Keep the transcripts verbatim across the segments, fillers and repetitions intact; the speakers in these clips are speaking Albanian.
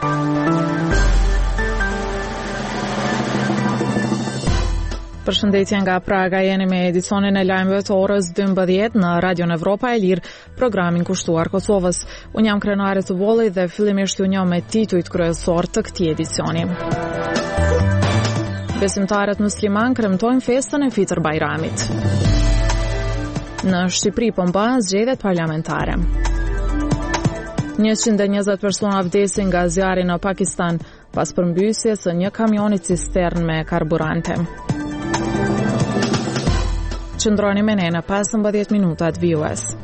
Përshëndetje nga Praga, jeni me edicionin e lajmeve të orës dymbëdhjetë në Radion Evropa e Lirë, programin kushtuar Kosovës. Unë jam krenare të Bolli dhe fillimisht ju njoh me titujt kryesor të këtij edicioni. Besimtarët musliman kremtojnë festën e Fitër Bajramit. Në Shqipëri po mbahen zgjedhjet parlamentare. njëqind e njëzet persona vdesin nga zjarri në Pakistan pas përmbysjes së një kamioni cistern me karburante. Qëndroni me ne në pesëmbëdhjetë minutat V O S.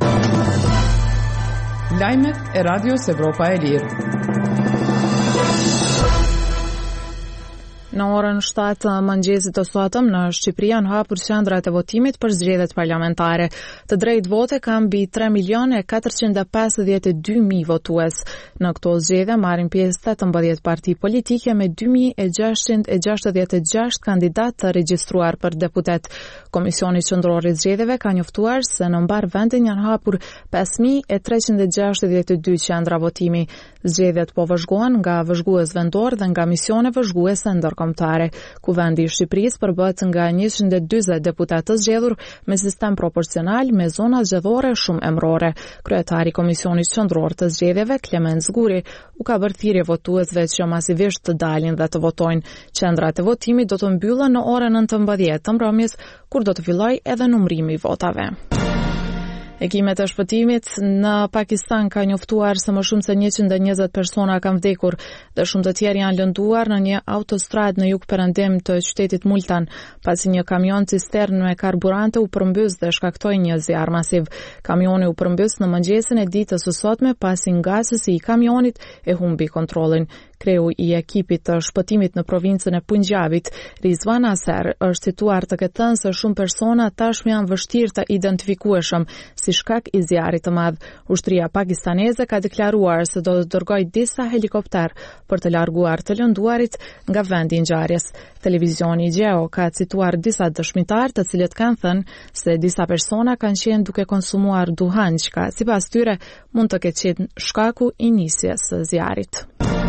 Lajmet e Radios Evropa e Lirë. Në orën shtatë mëngjesit të sotëm në Shqipëri janë hapur qendrat e votimit për zgjedhjet parlamentare. Të drejtë vote kanë mbi tre milionë e katërqind e pesëdhjetë e dy mijë votues. Në këto zgjedhje marrin pjesë tetëmbëdhjetë parti politike me dy mijë e gjashtëqind e gjashtëdhjetë e gjashtë kandidatë të regjistruar për deputet. Komisioni qendror i zgjedhjeve ka njoftuar se në mbar vendin janë hapur pesë mijë e treqind e gjashtëdhjetë e dy qendra votimi. Zgjedhjet po vëzhgohen nga vëzhgues vendor dhe nga misione vëzhguese ndërkombëtare. Kuvendi i Shqipërisë përbëhet nga njëqind e dyzet deputet të zgjedhur me sistem proporcional me zona zgjedhore shumë emrore. Kryetari i Komisionit Qendror të Zgjedhjeve, Klement Zguri, u ka bërë thirrje votuesve që masivisht të dalin dhe të votojnë. Qendrat e votimit do të mbyllen në orën nëntëmbëdhjetë të mbrëmjes, kur do të fillojë edhe numrimi i votave. Ekimet e shpëtimit në Pakistan ka njoftuar se më shumë se njëqind e njëzet persona kanë vdekur dhe shumë të tjerë janë lënduar në një autostradë në jug-perëndim të qytetit Multan, pasi një kamion cistern me karburante u përmbys dhe shkaktoi një zjarr masiv. Kamioni u përmbys në mëngjesin e ditës së sotme pasi ngasësi i kamionit e humbi kontrollin. Kreu i ekipit të shpëtimit në provincën e Punjabit, Rizwan Aser, është situar të ketë thënë se shumë persona tashmë janë vështirë të identifikueshëm si shkak i zjarrit të madh. Ushtria pakistaneze ka deklaruar se do të dërgojë disa helikopter për të larguar të lënduarit nga vendi i ngjarjes. Televizioni Gjeo ka cituar disa dëshmitar të cilët kanë thënë se disa persona kanë qenë duke konsumuar duhan, që sipas tyre mund të ketë qenë shkaku i nisjes së zjarrit.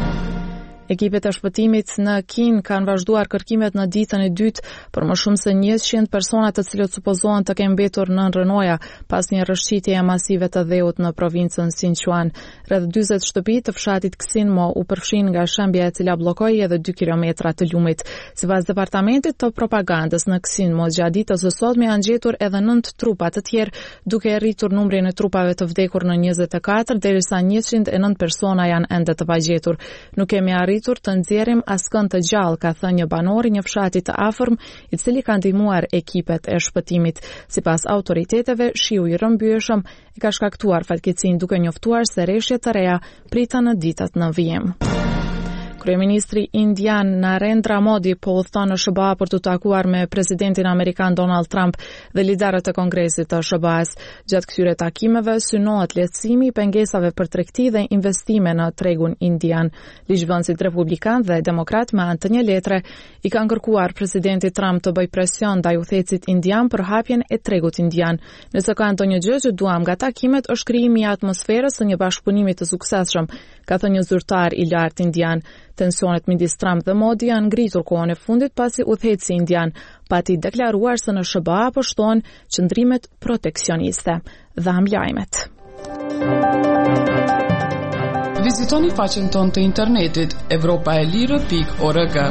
Ekipet e shpëtimit në Kin kanë vazhduar kërkimet në ditën e dytë për më shumë se njëqind persona të cilët supozohen të kenë mbetur nën rënoja pas një rrëshqitjeje masive të dheut në provincën Sichuan. Rreth dyzet shtëpi të fshatit Ksinmo u përfshin nga shembja e cila bllokoi edhe dy kilometra të lumit. Sipas departamentit të propagandës në Ksinmo, gjatë ditës së sotme janë gjetur edhe nënt trupa të tjerë, duke rritur numrin e trupave të vdekur në njëzet e katër, derisa njëqind e nëntë persona janë ende të pagjetur. Nuk kemi arritur të nxjerrim askënd të gjallë, ka thënë një banor i një fshati të afërm, i cili ka ndihmuar ekipet e shpëtimit. Sipas autoriteteve, shiu i rrëmbyeshëm e ka shkaktuar fatkeqësinë, duke njoftuar se rreshje të reja priten në ditët në vijim. Kryeministri indian Narendra Modi po udhton në S B A për të takuar me presidentin amerikan Donald Trump dhe liderët e Kongresit të S B A-s. Gjatë këtyre takimeve synohet lehtësimi i pengesave për tregti dhe investime në tregun indian. Ligjvënësit republikan dhe demokrat me anë të një letre i kanë kërkuar presidentit Trump të bëjë presion ndaj udhëhecit indian për hapjen e tregut indian. Nëse ka ndonjë gjë që duam nga takimet, është krijimi i atmosferës së një bashkëpunimi të suksesshëm, ka thënë një zyrtar i lartë indian. Tensionet midis Trump dhe Modi janë ngritur kohën e fundit pasi udhëheci indian pati deklaruar se në S B A po shtohen qëndrimet proteksioniste. Dham lajmet. Vizitoni faqen tonë të internetit evropa e lirë pikë org.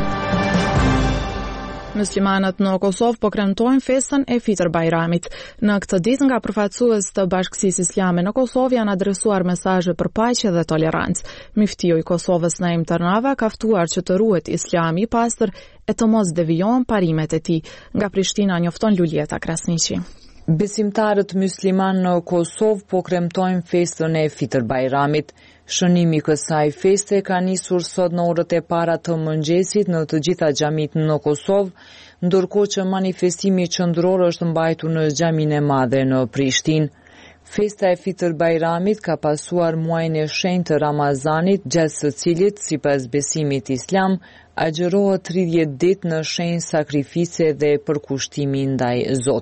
Muslimanët në Kosovë po kremtojnë festën e Fitër Bajramit. Në këtë ditë nga përfaqësues të Bashkisë Islame në Kosovë janë adresuar mesazhe për paqe dhe tolerancë. Miftiu i Kosovës Naim Tërnava ka ftuar që të ruhet Islami i pastër e të mos devijohen parimet e tij. Nga Prishtina njofton Lulieta Krasniqi. Besimtarët musliman në Kosovë po kremtojnë festën e Fitër Bajramit. Shënimi kësaj feste ka nisur sot në orët e para të mëngjesit në të gjitha xhamit në Kosovë, ndërkohë që manifestimi qendror është mbajtur në xhaminë e madhe në Prishtinë. Festa e Fitër Bajramit ka pasuar muajin e shenjtë të Ramazanit, gjatë së cilit, sipas besimit islam, agjërohet tridhjetë ditë në shenjë sakrifice dhe përkushtimi ndaj Zotit.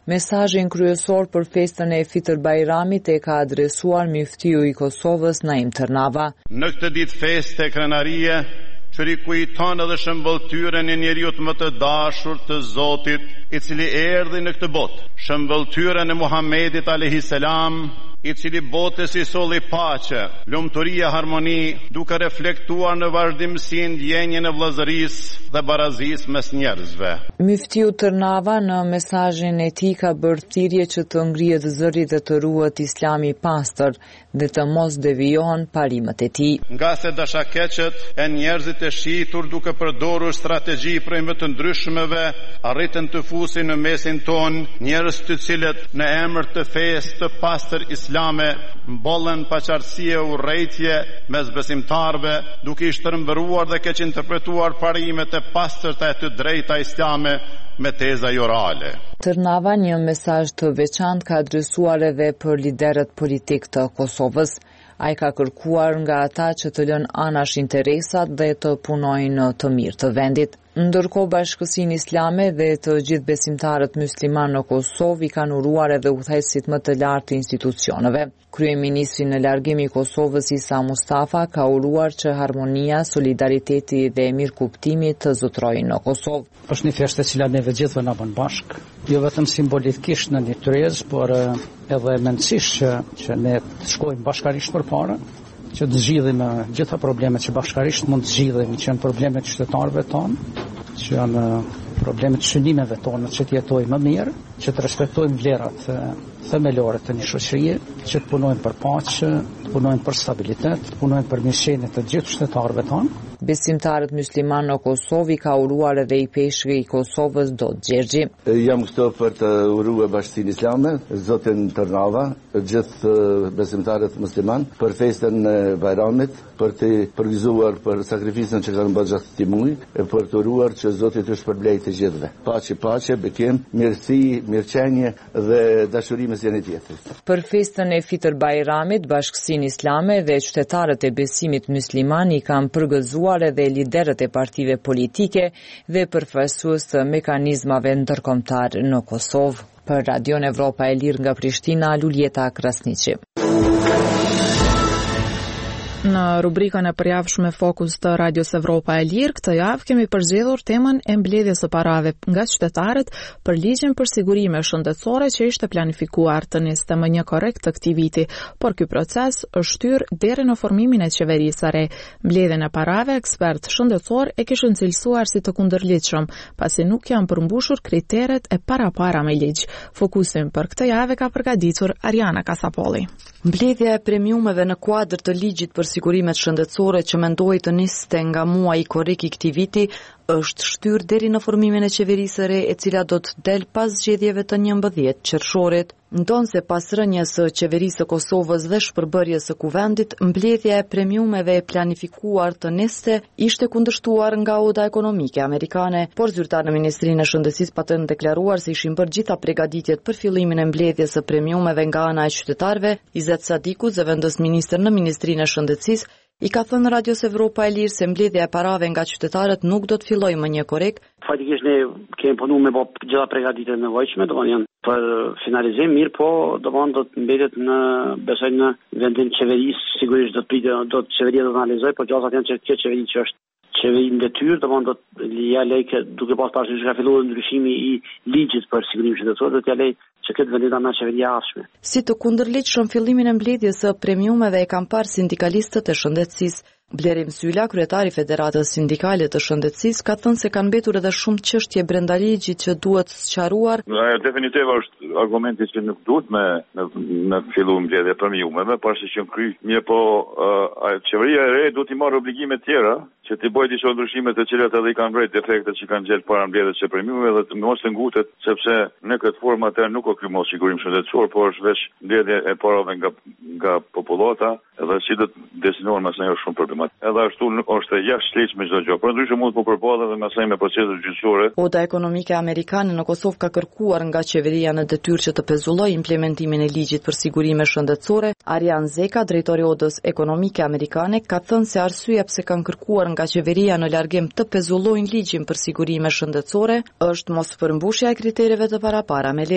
Mesazhin kryesor për festën e Fitër Bajramit e ka adresuar Muftiu i Kosovës Naim Tërnava. Në këtë ditë feste krenarie, që rikujton edhe shëmbëltyrën e njeriut më të dashur të Zotit, i cili erdhi në këtë botë, shëmbëltyrën e Muhamedit alayhis salam, i cili botës i solli paqe, lumturia, harmoni, duke reflektuar në vazhdimsinë ndjenjën e vëllazërisë dhe barazisë mes njerëzve. Muftiu Tërnava në mesazhin e tij ka bërë thirrje që të ngrihet zëri dhe të ruhet Islami i pastër dhe të mos devijohen parimet e tij. Nga se dashakeqet e njerëzit e shitur duke përdorur strategji prej më të ndryshmeve, arritën të fusin në mesin ton njerëz të cilët në emër të fesë të pastër islame mbollen paqartësie u urrejtje mes besimtarve, duke i shtrembëruar dhe keq interpretuar parimet e pastërta e të drejta islame me teza orale. Tërnava një mesazh të veçantë ka adresuar edhe për liderët politik të Kosovës. Ai ka kërkuar nga ata që të lënë anash interesat dhe të punojnë të mirë të vendit. Ndërkohë Bashkësinë Islame dhe të gjithë besimtarët musliman në Kosovë i kanë uruar edhe udhëheqësit më të lartë të institucioneve. Kryeministri në largim i Kosovës Isa Mustafa ka uruar që harmonia, solidariteti dhe mirëkuptimi të zotrojnë në Kosovë. Është një festë e cila neve gjithëve na bën bashkë, jo vetëm simbolikisht në një tryezë, por edhe mendësisht që, që ne të shkojmë bashkarisht përpara, që të zgjidhim gjitha problemet që bashkarisht mund të zgjidhim, që janë problemet qytetarëve tonë, që janë problemet synimeve tonë, që të jetojmë më mirë, që të respektojmë vlerat themelore të një shoqërie, që të punojmë për paqe, të punojmë për stabilitet, të punojmë për mirëqenien të gjithë qytetarëve tonë. Besimtarët musliman në Kosovë ka uruar edhe i peshqi i Kosovës Dot Gjergji. Jam këtu për të uruar Bashkësinë Islame, zotin Tërnava, gjithë besimtarët musliman për festën e Bajramit, për të përgëzuar për sakrificën që kanë bërë gjatë këtij muaji, e për të uruar që Zoti të shpërblejë të gjithëve. Paqe, paqe, bekim, mirësi, mirëqenie dhe dashuri mes njëri tjetrit. Për festën e Fitër Bajramit, Bashkësinë Islame dhe qytetarët e besimit musliman i kanë përgëzuar edhe liderët e partive politike dhe përfaqësues të mekanizmave ndërkombëtar në Kosovë. Për Radion Evropa e Lirë nga Prishtina, Luljeta Krasniqi. Në rubrikën e përjavshme Fokus të Radios Evropa e Lirë, këtë javë kemi përzgjedhur temën e mbledhjes së parave nga qytetarët për ligjin për sigurime shëndetësore që ishte planifikuar të niste më një korrekt të këtij viti, por ky proces është shtyr deri në formimin e qeverisë së re. Mbledhjen e parave, ekspert shëndetësor e kishin cilësuar si të kundërligjshëm, pasi nuk janë përmbushur kriteret e parapara me ligj. Fokusin për këtë javë ka përgatitur Ariana Kasapolli. Mbledhja e premiumeve në kuadër të ligjit për sigurimet shëndetësore që mendoi të niste nga muaji korrik i këtij viti është shtyr deri në formimin e qeverisë së re, e cila do të del pas zgjedhjeve të njëmbëdhjetë qershorit. Ndonse pas rënies së qeverisë së Kosovës dhe shpërbërjes së kuvendit, mbledhja e premiumeve e planifikuar të niste ishte kundërshtuar nga Oda Ekonomike Amerikane, por zyrtar në Ministrinë e Shëndetësisë patën deklaruar se ishin bërë gjitha përgatitjet për fillimin e mbledhjes së premiumeve nga ana e qytetarëve. Izet Sadiku, zëvendës ministër në Ministrinë e Shëndetësisë, i ka thënë Radios Evropa e Lirë se mbledhja e parave nga qytetarët nuk do të fillojë më një korrekt. Faktikisht ne kemi punuar me gjitha përgatitjet e nevojshme, domethënë janë për finalizim, mirë po domethënë do të mbetet në besoj në vendin e qeverisë, sigurisht do të pritë, do të qeveria do të analizojë, por gjasat janë që kjo qeveri që është qeveri në detyrë, domethënë do të ja lej duke pas parasysh që ka filluar ndryshimi i ligjit për sigurimin shëndetësor, do t'ja lej që këtë vendita me qeveria ardhshme. Si të kundërligjshëm fillimin e mbledhjes së premiumeve e kanë parë sindikalistët e shëndetësisë. Blerim Sylla, kryetari i Federatës Sindikale të Shëndetësisë, ka thënë se kanë mbetur edhe shumë çështje brenda ligjit që duhet sqaruar. Ajo definitiv është argumenti që nuk duhet me në, në fillim mbledhje premiumeve, pasi që kry, mirë po uh, qeveria e re duhet i marrë obligime të tjera që t'i bëjë disa ndryshime të cilat edhe i kanë vrejt defektet që kanë gjetë para mbledhjes së premiumeve dhe të mos të ngutet, sepse në këtë formë atë nuk ka ky mos sigurim shëndetësor, por është veç mbledhje e parave nga nga popullata, edhe si do të destinohen më së shumë probleme. Edhe ashtu është jashtë lehtësisht me çdo gjë. Por ndryshe mund të përballë edhe me asaj me procese gjyqësore. Oda Ekonomike Amerikane në Kosovë ka kërkuar nga qeveria në detyrë që të pezullojë implementimin e ligjit për sigurime shëndetësore. Arian Zeka, drejtori i Odës Ekonomike Amerikane, ka thënë se arsyeja pse kanë kërkuar nga qeveria në largim të pezullojnë ligjin për sigurime shëndetësore është mos përmbushja e kritereve të parapara me ligj.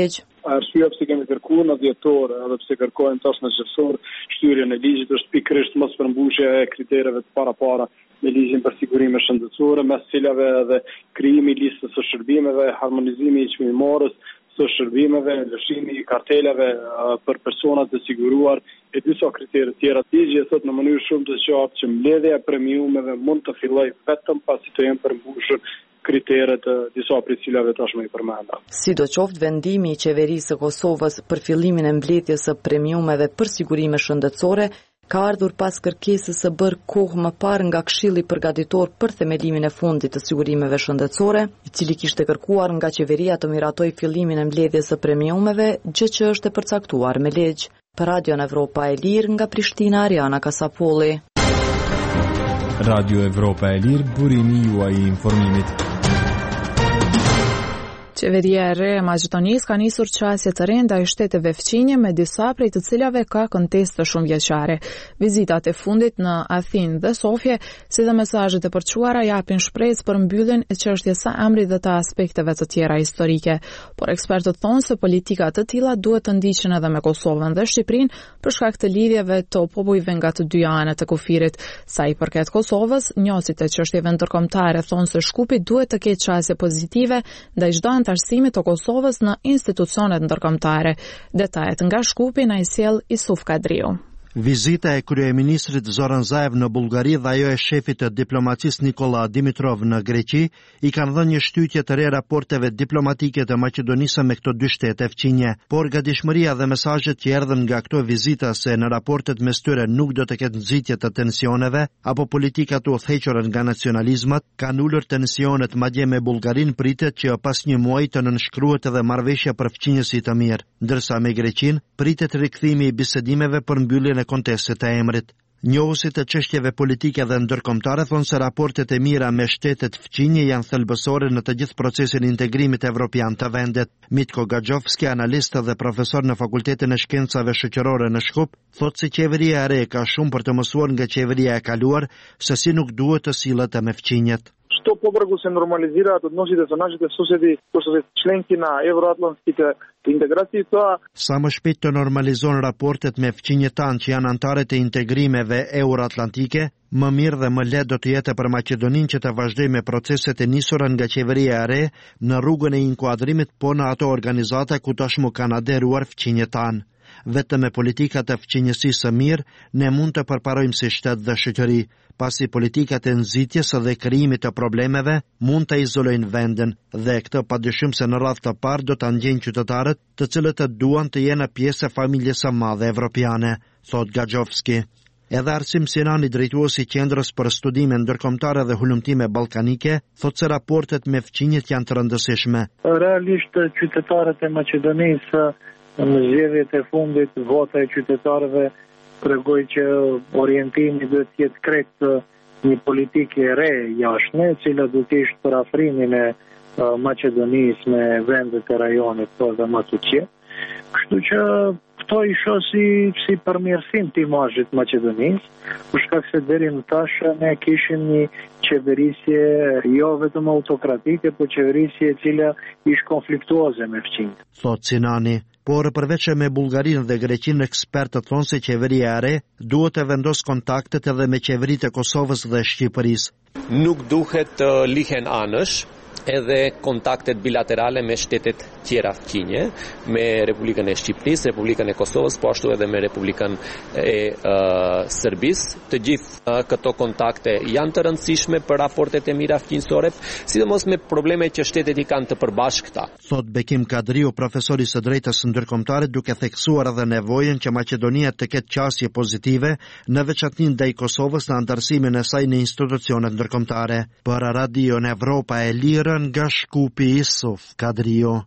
Arsyeja pse kemi kërkuar në dhjetor, edhe pse kërkojmë tash në qershor shtyrjen e ligjit është pikërisht mos përmbushja e kritereve të parapara me ligjin për sigurime shëndetësore, mes cilave edhe krijimi i listës së shërbimeve, harmonizimi i çmimorës së shërbimeve, lëshimi i kartelave uh, për personat të siguruar e disa kritere tjera. Ligji e thot në mënyrë shumë të qartë që mbledhja e premiumeve mund të fillojë vetëm pasi të jenë përmbushur kriteret e disa prej cilave tashmë i përmenda. Sidoqoftë, vendimi i qeverisë së Kosovës për fillimin e mbledhjes së premiumeve për sigurime shëndetësore ka ardhur pas kërkesës së bërë kohë më parë nga Këshilli Përgatitor për themelimin e fundit të sigurimeve shëndetësore, i cili kishte kërkuar nga qeveria të miratoj fillimin e mbledhjes së premiumeve, gjë që është e përcaktuar me ligj. Për Radio Evropa e Lirë nga Prishtina, Ariana Kasapolli. Radio Evropa e Lirë, burimi juaj i informimit. Qeveria e re e Maqedonisë ka nisur qasje të re ndaj shteteve fqinje me disa prej të cilave ka konteste shumë vjeçare. Vizitat e fundit në Athinë dhe Sofje, si dhe mesazhet e përçuara japin shpresë për mbylljen e çështjes së emrit dhe të aspekteve të tjera historike. Por ekspertët thonë se politika të tilla duhet të ndiqen edhe me Kosovën dhe Shqipërinë për shkak të lidhjeve të popujve nga të dy anët e kufirit. Sa i përket Kosovës, njohësit e çështjeve ndërkombëtare thonë se Shkupi duhet të ketë qasje pozitive ndaj çdo arsimit të Kosovës në institucionet ndërkombëtare. Detajet nga Shkupi na i sjell Isuf Kadriu. Vizita e kryeministrit Zoran Zaev në Bullgari dhe ajo e shefit të diplomacisë Nikola Dimitrov në Greqi i kanë dhënë një shtytje të re raporteve diplomatike të Maqedonisë me këto dy shtete fqinje, por gatishmëria dhe mesazhet që erdhën nga këto vizita se në raportet mes tyre nuk do të ketë nxitje të tensioneve apo politika të udhëhequra nga nacionalizmat, kanë ulur tensionet madje me Bullgarin pritet që pas një muaji të nënshkruhet edhe marrëveshja për fqinjësi të mirë, ndërsa me Greqin pritet rikthimi i bisedimeve për mbylljen e kontestet e emrit. Njohësit të çështjeve politike dhe ndërkombëtare thonë se raportet e mira me shtetet fqinje janë thelbësore në të gjithë procesin e integrimit evropian të vendet. Mitko Gaxhovski, analist dhe profesor në Fakultetin e Shkencave Shoqërore në Shkup, thotë se qeveria e re ka shumë për të mësuar nga qeveria e kaluar se si nuk duhet të sillet me fqinjet. Što pobrgo se normalizira odnosите sa našите susedi, koji su členki na euroatlantskite integracije, to Sa më shpejt të normalizon raportet me fqinjet tanë që janë anëtare të integrimeve euroatlantike, më mirë dhe më lehtë do të jetë për Maqedoninë që të vazhdojë me proceset e nisura nga qeveria e re në rrugën e inkuadrimit po në ato organizata ku tashmë kanë aderuar fqinjet tanë. Vetëm me politikat e fqinjësisë së mirë, ne mund të përparojmë si shtet dhe shoqëri, pasi politikat e nxitjes dhe krijimit të problemeve mund të izolojnë vendin dhe këtë padyshim se në radhë të parë do ta ndjejnë qytetarët, të cilët të duan të jenë pjesë e familjes së madhe evropiane, thot Gaxhovski. Edhe Arsim Sinani, drejtuesi i Qendrës për Studime Ndërkombëtare dhe Hulumtime Ballkanike, thotë se raportet me fqinjet janë të rëndësishme. Realisht qytetarët e Maqedonisë në zgjedhjet e fundit, vota e qytetarëve tregoi që orientimi duhet të jetë krejt një politikë e re jashtme, e cila duhet të ishte për afrimin e Maqedonisë me vendet e rajonit po dhe më të tjerë. Kështu që këto i shoh si si përmirësim të imazhit Maqedonisë, për shkak se deri më tash ne kishim një qeverisje jo vetëm autokratike, por qeverisje e cila ishte konfliktuoze me fqinjt. Thot Sinani. Por përveç me Bullgarinë dhe Greqinë, ekspertët thonë se qeveria e re duhet të vendos kontaktet edhe me qeveritë e Kosovës dhe Shqipërisë. Nuk duhet të lihen anësh edhe kontaktet bilaterale me shtetet tjera fqinje, me Republikën e Shqipërisë, Republikën e Kosovës, po ashtu edhe me Republikën e uh, Serbisë. Të gjithë uh, këto kontakte janë të rëndësishme për raportet e mira fqinjësore, sidomos me problemet që shtetet i kanë të përbashkëta. Thot Bekim Kadriu, profesori së drejtës ndërkombëtare, duke theksuar edhe nevojën që Maqedonia të ketë qasje pozitive në veçantë ndaj Kosovës në antarësimin e saj në institucionet ndërkombëtare. Për Radio Evropa e Lirë nga Shkupi, Isuf Kadriu.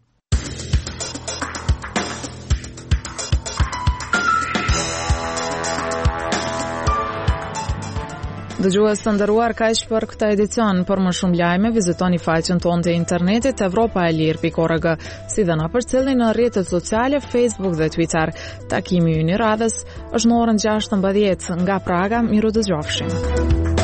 Dëgjues të nderuar, kaq për këtë edicion. Për më shumë lajme, vizitoni faqen tonë të internetit evropa e lirë pikë org, si dhe na përcjellni në rrjetet sociale Facebook dhe Twitter. Takimi ynë i radhës është në orën gjashtëmbëdhjetë nga Praga. Miru dëgjofshim.